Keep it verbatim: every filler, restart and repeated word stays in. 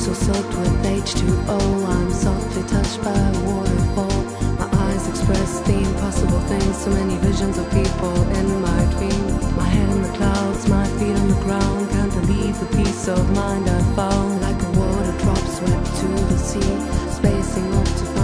so soaked with H two O. I'm softly touched by a waterfall. My eyes express the impossible things. So many visions of people in my dream. My head in the clouds, my feet on the ground. Can't believe the peace of mind I found. Like a water drop swept to the sea, spacing off to find